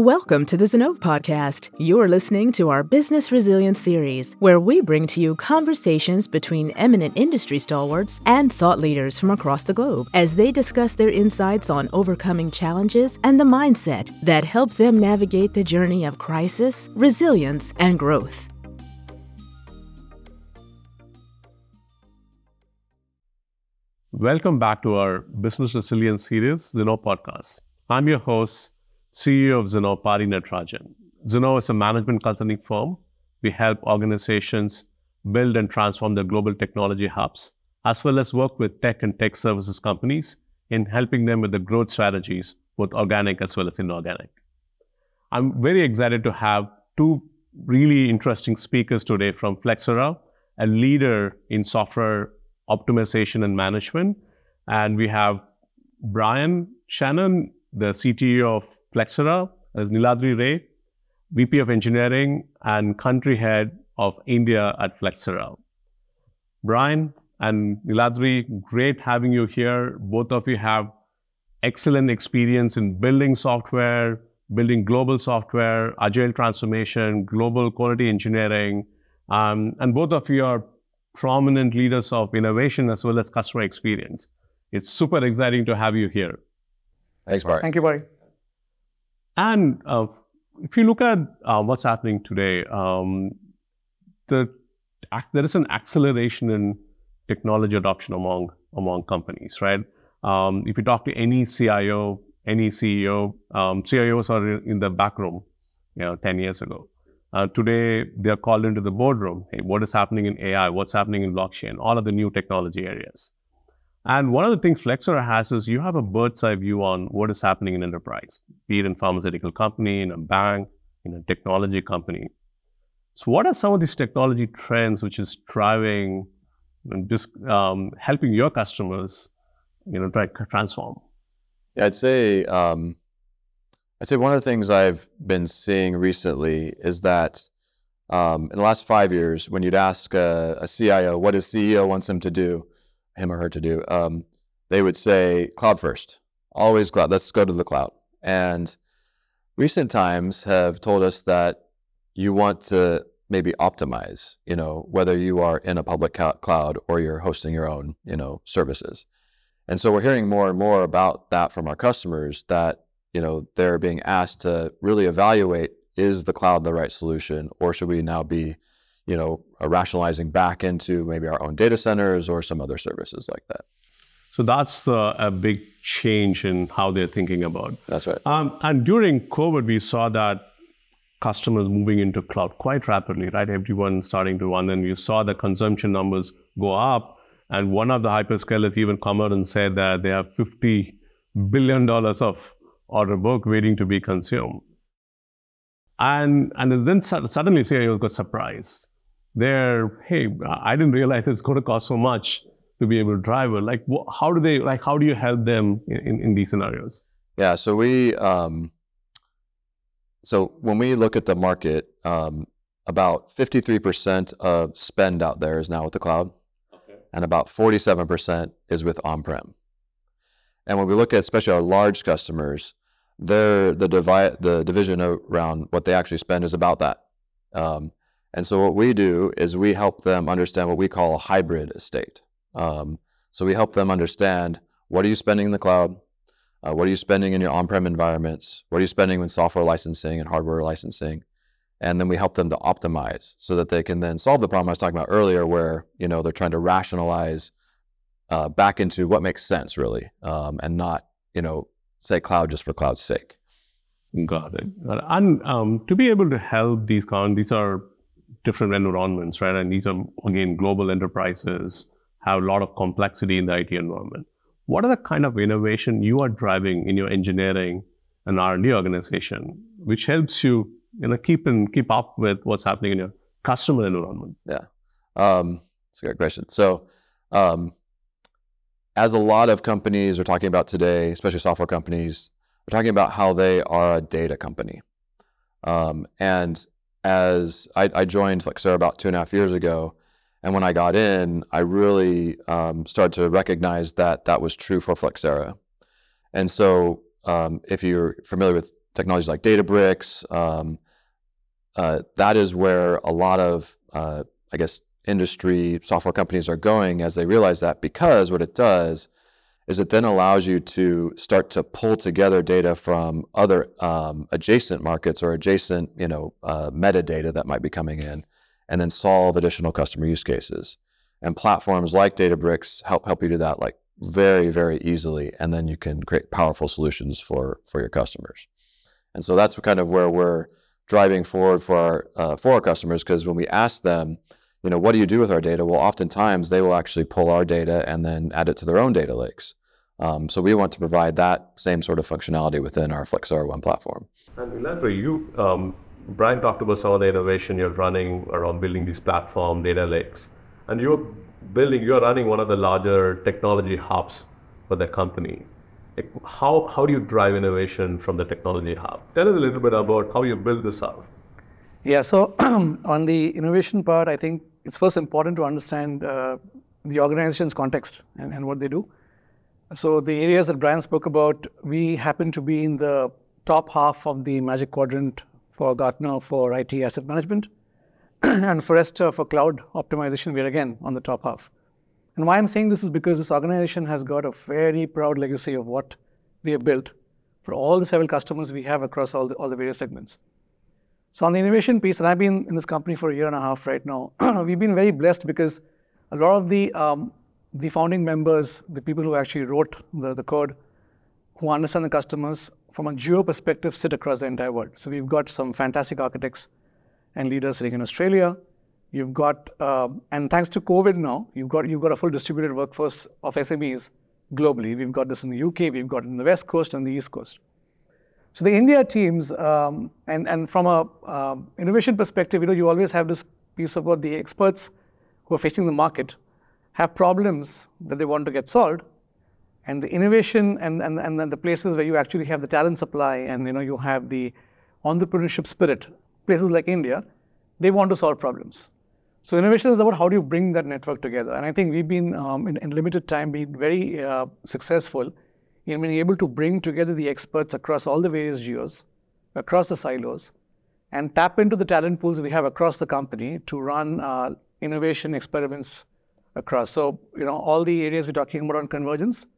Welcome to the Zinnov Podcast. You're listening to our Business Resilience series, where we bring to you conversations between eminent industry stalwarts and thought leaders from across the globe as they discuss their insights on overcoming challenges and the mindset that help them navigate the journey of crisis, resilience, and growth. Welcome back to our Business Resilience series, Zinnov Podcast. I'm your host, CEO of Zinnov, Pari Natarajan. Zinnov is a management consulting firm. We help organizations build and transform their global technology hubs, as well as work with tech and tech services companies in helping them with the growth strategies, both organic as well as inorganic. I'm very excited to have two really interesting speakers today from Flexera, a leader in software optimization and management. And we have Brian Shannon, the CTO of Flexera, as Niladri Ray, VP of Engineering and Country Head of India at Flexera. Brian and Niladri, great having you here. Both of you have excellent experience in building software, building global software, agile transformation, global quality engineering, and both of you are prominent leaders of innovation as well as customer experience. It's super exciting to have you here. Thanks, Bart. Thank you, Bari. And if you look at what's happening today, there is an acceleration in technology adoption among companies, right? If you talk to any CIO, any CEO, CIOs are in the back room, 10 years ago. Today, they're called into the boardroom. Hey, what is happening in AI? What's happening in blockchain? All of the new technology areas. And one of the things Flexera has is you have a bird's eye view on what is happening in enterprise, be it in pharmaceutical company, in a bank, in a technology company. So what are some of these technology trends which is driving and just helping your customers, try to transform? Yeah, I'd say one of the things I've been seeing recently is that in the last 5 years, when you'd ask a CIO what his CEO wants him or her to do, they would say cloud first, always cloud. Let's go to the cloud. And recent times have told us that you want to maybe optimize, whether you are in a public cloud or you're hosting your own, services. And so we're hearing more and more about that from our customers that, they're being asked to really evaluate, is the cloud the right solution, or should we now be rationalizing back into maybe our own data centers or some other services like that. So that's a big change in how they're thinking about. That's right. And during COVID, we saw that customers moving into cloud quite rapidly, right? Everyone starting to run, and we saw the consumption numbers go up. And one of the hyperscalers even come out and said that they have $50 billion of order book waiting to be consumed. And then suddenly CIOs got surprised. Hey, I didn't realize it's going to cost so much to be able to drive it. How do you help them in these scenarios? Yeah, so when we look at the market, about 53% of spend out there is now with the cloud, and about 47% is with on-prem. And when we look at especially our large customers, the division around what they actually spend is about that. And so what we do is we help them understand what we call a hybrid estate. So we help them understand, what are you spending in the cloud? What are you spending in your on-prem environments? What are you spending in software licensing and hardware licensing? And then we help them to optimize so that they can then solve the problem I was talking about earlier, where they're trying to rationalize back into what makes sense really, and not say cloud just for cloud's sake. Got it. And to be able to help these are different environments, right? And these are, again, global enterprises, have a lot of complexity in the IT environment. What are the kind of innovation you are driving in your engineering and R&D organization, which helps you, keep up with what's happening in your customer environment? Yeah, that's a great question. So, as a lot of companies are talking about today, especially software companies, we're talking about how they are a data company. And as I joined Flexera about 2.5 years ago, and when I got in, I really started to recognize that was true for Flexera. And so if you're familiar with technologies like Databricks. That is where a lot of, industry software companies are going as they realize that, because what it does is it then allows you to start to pull together data from other adjacent markets or adjacent, metadata that might be coming in, and then solve additional customer use cases. And platforms like Databricks help you do that like very, very easily, and then you can create powerful solutions for your customers. And so that's kind of where we're driving forward for our customers, because when we ask them, what do you do with our data? Well, oftentimes they will actually pull our data and then add it to their own data lakes. So we want to provide that same sort of functionality within our Flexera One platform. And Nilandra, Brian talked about some of the innovation you're running around building these platform data lakes. And you're running one of the larger technology hubs for the company. Like, how do you drive innovation from the technology hub? Tell us a little bit about how you build this up. Yeah, so on the innovation part, I think it's first important to understand the organization's context and what they do. So the areas that Brian spoke about, we happen to be in the top half of the Magic Quadrant for Gartner for IT asset management. And Forrester for cloud optimization, we're again on the top half. And why I'm saying this is because this organization has got a very proud legacy of what they have built for all the several customers we have across all the various segments. So on the innovation piece, and I've been in this company for a year and a half right now, we've been very blessed because a lot of the founding members, the people who actually wrote the code, who understand the customers from a geo perspective, sit across the entire world. So we've got some fantastic architects and leaders sitting in Australia. You've got, and thanks to COVID now, you've got a full distributed workforce of SMEs globally. We've got this in the UK, we've got it in the West Coast and the East Coast. So the India teams, and from a innovation perspective, you always have this piece about the experts who are facing the market have problems that they want to get solved, and the innovation and then the places where you actually have the talent supply and you have the entrepreneurship spirit, places like India, they want to solve problems. So innovation is about how do you bring that network together, and I think we've been in limited time been very successful in being able to bring together the experts across all the various geos, across the silos, and tap into the talent pools we have across the company to run innovation experiments across. So, all the areas we're talking about on convergence,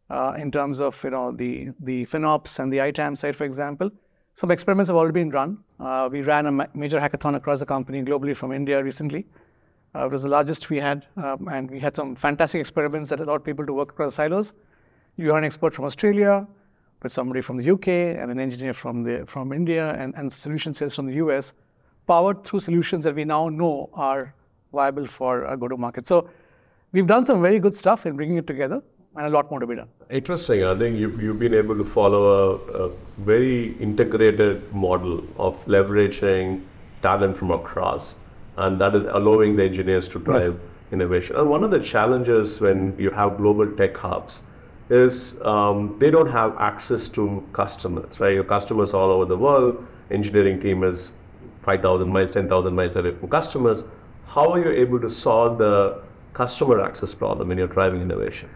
in terms of, the FinOps and the ITAM side, for example, some experiments have already been run. We ran a major hackathon across the company globally from India recently. It was the largest we had, and we had some fantastic experiments that allowed people to work across the silos. You are an expert from Australia, with somebody from the UK, and an engineer from India, and solution sales from the US, powered through solutions that we now know are viable for a go-to-market. So we've done some very good stuff in bringing it together, and a lot more to be done. Interesting. I think you've been able to follow a very integrated model of leveraging talent from across, and that is allowing the engineers to drive innovation. And one of the challenges when you have global tech hubs is they don't have access to customers, right? Your customers all over the world, engineering team is 5,000 miles, 10,000 miles away from customers. How are you able to solve the customer access problem when you're driving innovation?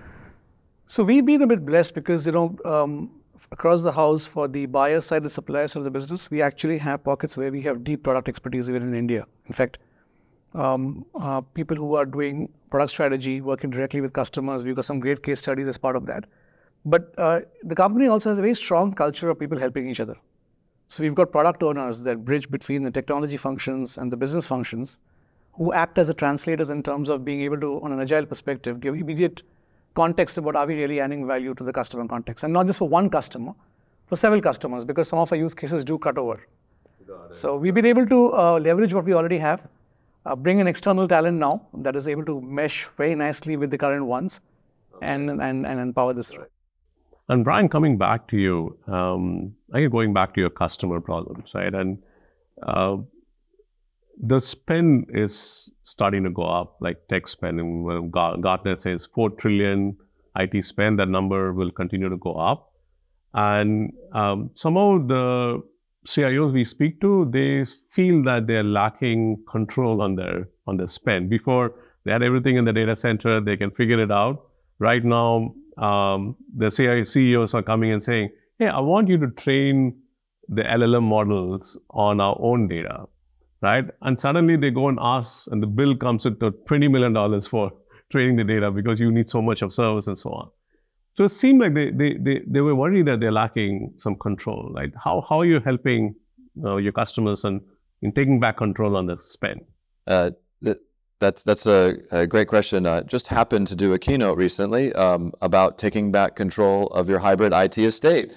So we've been a bit blessed because, across the house for the buyer side, the supplier side of the business, we actually have pockets where we have deep product expertise even in India. In fact, people who are doing product strategy, working directly with customers, we've got some great case studies as part of that. But the company also has a very strong culture of people helping each other. So we've got product owners that bridge between the technology functions and the business functions, who act as the translators in terms of being able to, on an agile perspective, give immediate context about are we really adding value to the customer context. And not just for one customer, for several customers, because some of our use cases do cut over. So we've been able to leverage what we already have, bring in external talent now that is able to mesh very nicely with the current ones, and empower this. And Brian, coming back to you, going back to your customer problems, right? And the spend is starting to go up, like tech spend. And Gartner says 4 trillion IT spend. That number will continue to go up. And some of the CIOs we speak to, they feel that they're lacking control on their spend. Before, they had everything in the data center, they can figure it out. Right now, the CEOs are coming and saying, hey, I want you to train the LLM models on our own data, right? And suddenly they go and ask, and the bill comes at $20 million for training the data because you need so much of service and so on. So it seemed like they were worried that they're lacking some control. Like how are you helping your customers in taking back control on the spend? That's a great question. Just happened to do a keynote recently about taking back control of your hybrid IT estate.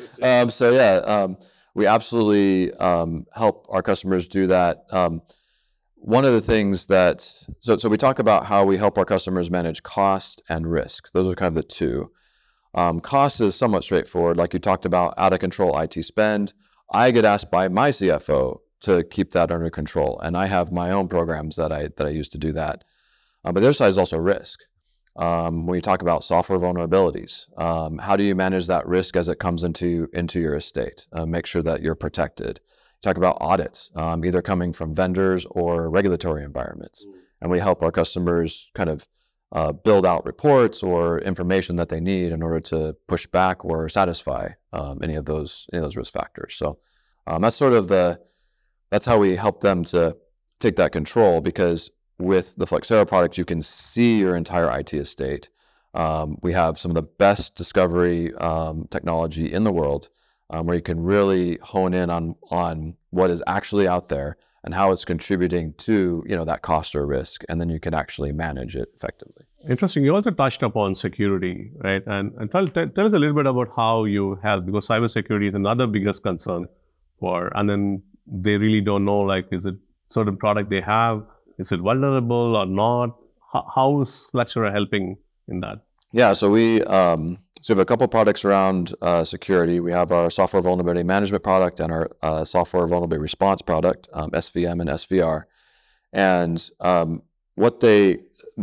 We absolutely help our customers do that. One of the things so we talk about how we help our customers manage cost and risk. Those are kind of the two. Cost is somewhat straightforward, like you talked about, out of control IT spend. I get asked by my CFO to keep that under control, and I have my own programs that I use to do that. But the other side is also risk. When you talk about software vulnerabilities, how do you manage that risk as it comes into your estate? Make sure that you're protected. Talk about audits, either coming from vendors or regulatory environments, and we help our customers kind of build out reports or information that they need in order to push back or satisfy any of those risk factors. So that's sort of that's how we help them to take that control, because with the Flexera product, you can see your entire IT estate. We have some of the best discovery technology in the world, where you can really hone in on what is actually out there and how it's contributing to that cost or risk, and then you can actually manage it effectively. Interesting. You also touched upon security, right? And tell us a little bit about how you help, because cybersecurity is another biggest concern and then they really don't know, like, is it certain product they have, is it vulnerable or not? How is Flexera helping in that? Yeah, so we have a couple products around security. We have our software vulnerability management product and our software vulnerability response product, SVM and SVR. And what they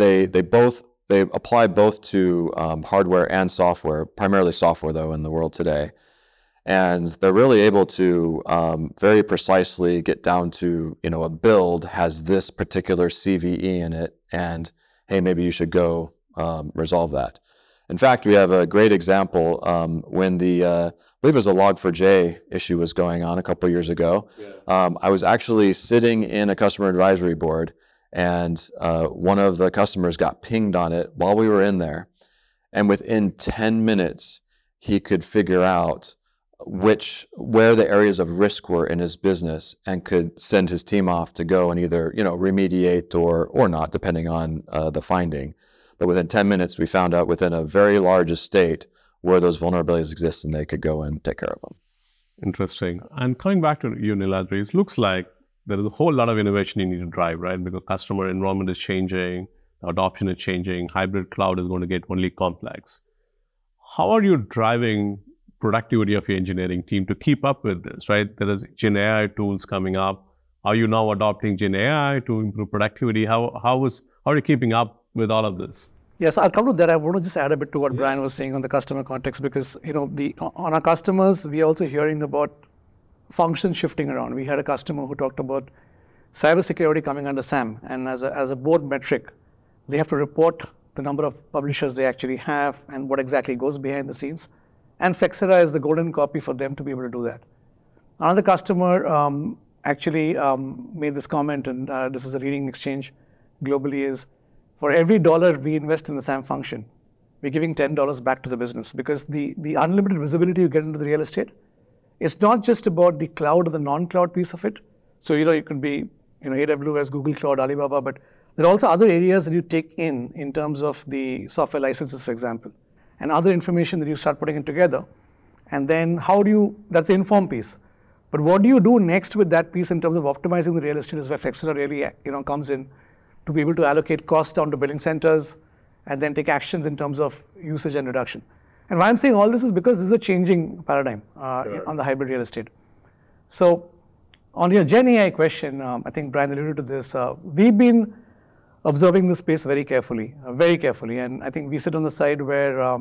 apply both to hardware and software, primarily software though in the world today. And they're really able to very precisely get down to, a build has this particular CVE in it, and hey, maybe you should go resolve that. In fact, we have a great example when I believe it was a Log4j issue was going on a couple of years ago. Yeah. I was actually sitting in a customer advisory board, and one of the customers got pinged on it while we were in there. And within 10 minutes, he could figure out where the areas of risk were in his business, and could send his team off to go and either remediate or not, depending on the finding. But within 10 minutes, we found out within a very large estate where those vulnerabilities exist, and they could go and take care of them. Interesting. And coming back to you, Niladri, it looks like there is a whole lot of innovation you need to drive, right? Because customer environment is changing, adoption is changing, hybrid cloud is going to get only complex. How are you driving productivity of your engineering team to keep up with this, right? There is Gen AI tools coming up. Are you now adopting Gen AI to improve productivity? How are you keeping up with all of this? Yes, I'll come to that. I want to just add a bit to what Brian was saying on the customer context, because on our customers, we are also hearing about functions shifting around. We had a customer who talked about cybersecurity coming under SAM, and as a board metric, they have to report the number of publishers they actually have and what exactly goes behind the scenes. And Flexera is the golden copy for them to be able to do that. Another customer actually made this comment, and this is a leading exchange globally, is for every dollar we invest in the SAM function, we're giving $10 back to the business, because the unlimited visibility you get into the real estate, it's not just about the cloud or the non-cloud piece of it. So, you could be, AWS, Google Cloud, Alibaba, but there are also other areas that you take in terms of the software licenses, for example, and other information that you start putting it together. And then that's the inform piece. But what do you do next with that piece in terms of optimizing the real estate is where Flexera really, comes in to be able to allocate costs down to billing centers and then take actions in terms of usage and reduction. And why I'm saying all this is because this is a changing paradigm on the hybrid real estate. So on your Gen AI question, I think Brian alluded to this. We've been observing this space very carefully. And I think we sit on the side where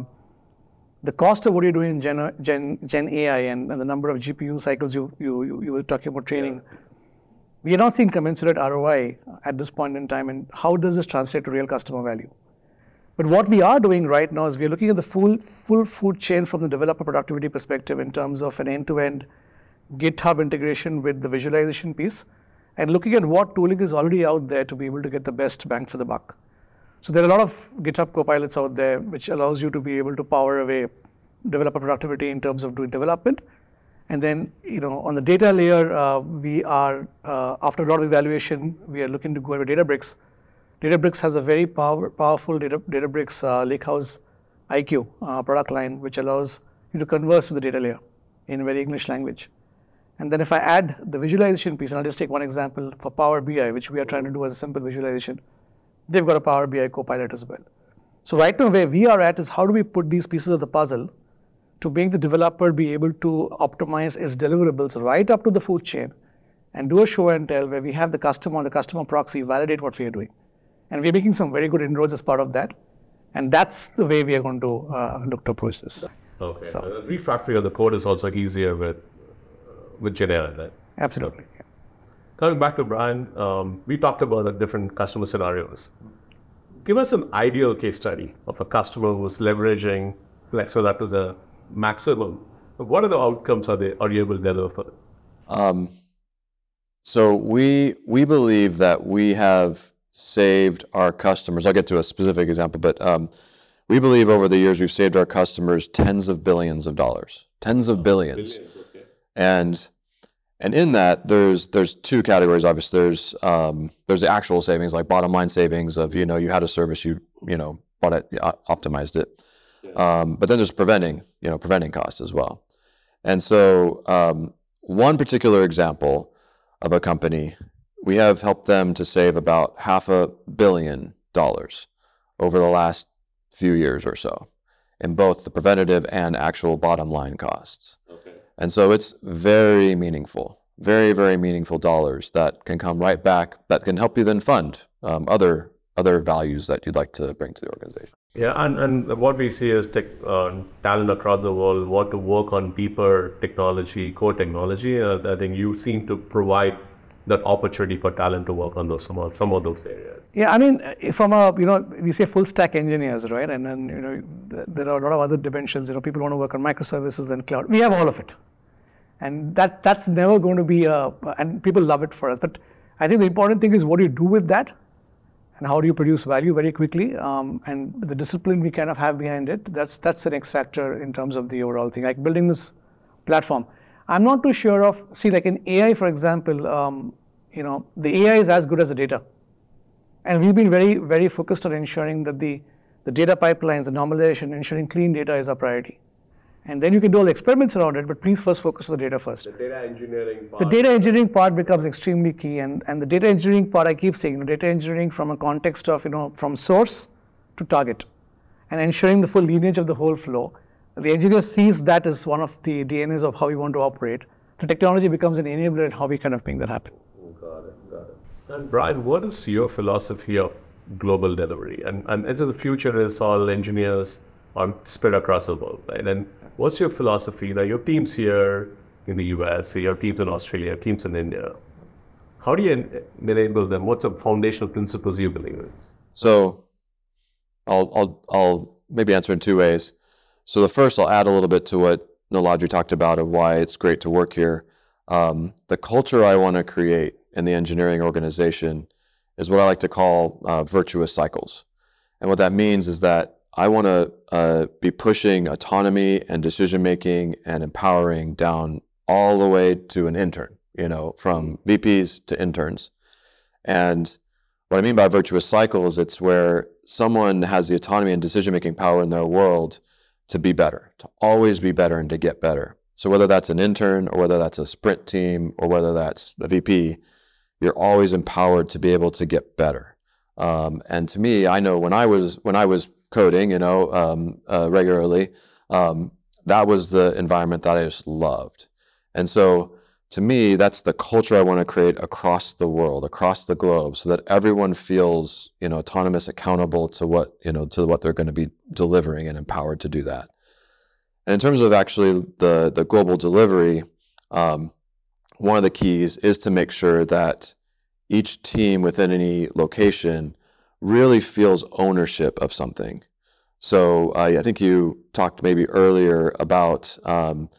the cost of what you're doing in Gen AI and the number of GPU cycles you were talking about training, we are not seeing commensurate ROI at this point in time. And how does this translate to real customer value? But what we are doing right now is we are looking at the full food chain from the developer productivity perspective in terms of an end-to-end GitHub integration with the visualization piece, and looking at what tooling is already out there to be able to get the best bang for the buck. So there are a lot of GitHub Copilots out there, which allows you to be able to power away developer productivity in terms of doing development. And then, on the data layer, we are, after a lot of evaluation, we are looking to go over Databricks. Databricks has a very powerful Databricks Lakehouse IQ product line, which allows you to converse with the data layer in very English language. And then if I add the visualization piece, and I'll just take one example for Power BI, which we are trying to do as a simple visualization, they've got a Power BI Copilot as well. So right now where we are at is how do we put these pieces of the puzzle to make the developer be able to optimize its deliverables right up to the food chain and do a show and tell where we have the customer on the customer proxy validate what we are doing. And we're making some very good inroads as part of that. And that's the way we are going to look to approach this. Okay. So, refactoring of the code is also easier with GenAI, right? Absolutely. Okay. Coming back to Brian, we talked about the different customer scenarios. Give us an ideal case study of a customer who's leveraging Flexo to the maximum. What are the outcomes are you able to deliver? So we believe that we have saved our customers. I'll get to a specific example, but we believe over the years we've saved our customers tens of billions of dollars, tens of billions. Okay. And in that, there's two categories. Obviously, there's the actual savings, like bottom line savings of you had a service, you bought it, optimized it. Yeah. But then there's preventing costs as well. And so one particular example of a company, we have helped them to save about $500 million over the last few years or so in both the preventative and actual bottom line costs. Okay. And so it's very meaningful, very, very meaningful dollars that can come right back, that can help you then fund other values that you'd like to bring to the organization. Yeah, and what we see is talent across the world want to work on deeper technology, core technology. I think you seem to provide that opportunity for talent to work on some of those areas. Yeah, I mean, from we say full stack engineers, right? And then there are a lot of other dimensions. People want to work on microservices and cloud. We have all of it, and that's never going to be and people love it for us. But I think the important thing is what do you do with that, and how do you produce value very quickly, and the discipline we kind of have behind it. That's the X factor in terms of the overall thing. Like building this platform, I'm not too sure of. See, like in AI, for example, the AI is as good as the data. And we've been very, very focused on ensuring that the data pipelines, the normalization, ensuring clean data is our priority. And then you can do all the experiments around it, but please first focus on the data first. The data engineering part. The data engineering part becomes extremely key. And the data engineering part, I keep saying, data engineering from a context of, from source to target. And ensuring the full lineage of the whole flow. The engineer sees that as one of the DNAs of how we want to operate. The technology becomes an enabler in how we kind of make that happen. Got it. And Brian, what is your philosophy of global delivery? And as the future is all engineers are spread across the world, right? And what's your philosophy? Your teams here in the US, your teams in Australia, teams in India. How do you enable them? What's the foundational principles you believe in? So I'll maybe answer in two ways. So the first, I'll add a little bit to what Niladri talked about of why it's great to work here. The culture I want to create in the engineering organization is what I like to call virtuous cycles. And what that means is that I want to be pushing autonomy and decision-making and empowering down all the way to an intern, from VPs to interns. And what I mean by virtuous cycles, it's where someone has the autonomy and decision-making power in their world to be better, to always be better and to get better. So whether that's an intern or whether that's a sprint team or whether that's a VP, you're always empowered to be able to get better. And to me, I know when I was coding, regularly, that was the environment that I just loved. And so to me, that's the culture I want to create across the world, across the globe, so that everyone feels, autonomous, accountable to what they're going to be delivering and empowered to do that. And in terms of actually the global delivery, one of the keys is to make sure that each team within any location really feels ownership of something. So I think you talked maybe earlier about,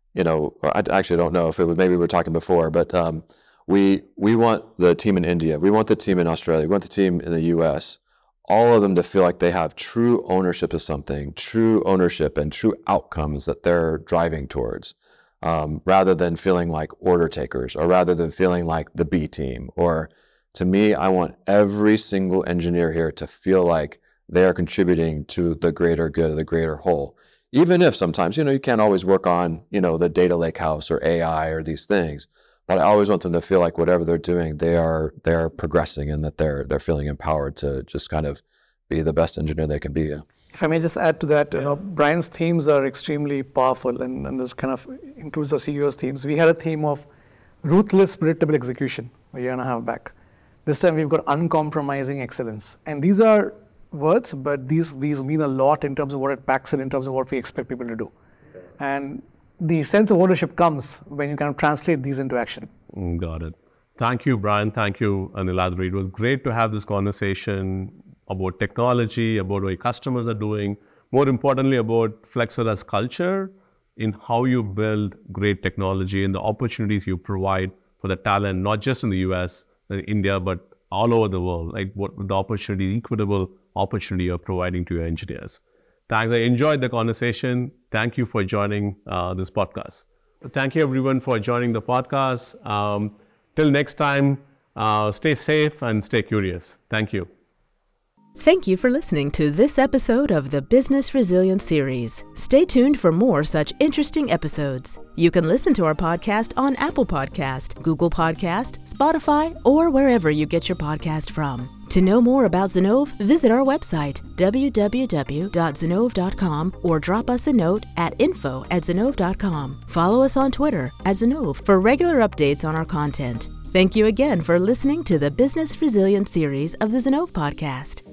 I actually don't know if it was, maybe we were talking before, but we want the team in India, we want the team in Australia, we want the team in the US, all of them to feel like they have true ownership of something, true ownership and true outcomes that they're driving towards, rather than feeling like order takers, or rather than feeling like the B team. Or to me, I want every single engineer here to feel like they are contributing to the greater good of the greater whole. Even if sometimes, you can't always work on, the data lake house or AI or these things, but I always want them to feel like whatever they're doing, they are progressing, and that they're feeling empowered to just kind of be the best engineer they can be. If I may just add to that, Brian's themes are extremely powerful, and this kind of includes the CEO's themes. We had a theme of ruthless, predictable execution a year and a half back. This time we've got uncompromising excellence. And these are words, but these mean a lot in terms of what it packs in terms of what we expect people to do. Okay. And the sense of ownership comes when you kind of translate these into action. Got it. Thank you, Brian. Thank you, Niladri. It was great to have this conversation about technology, about what your customers are doing, more importantly about Flexera's culture in how you build great technology and the opportunities you provide for the talent, not just in the US, in India, but all over the world, like what the opportunity, equitable opportunity you're providing to your engineers. Thanks. I enjoyed the conversation. Thank you for joining this podcast. Thank you everyone for joining the podcast. Till next time, stay safe and stay curious. Thank you. Thank you for listening to this episode of the Business Resilience Series. Stay tuned for more such interesting episodes. You can listen to our podcast on Apple Podcast, Google Podcast, Spotify, or wherever you get your podcast from. To know more about Zinnov, visit our website, www.zinnov.com, or drop us a note at info@zinnov.com. Follow us on Twitter @Zinnov for regular updates on our content. Thank you again for listening to the Business Resilience Series of the Zinnov Podcast.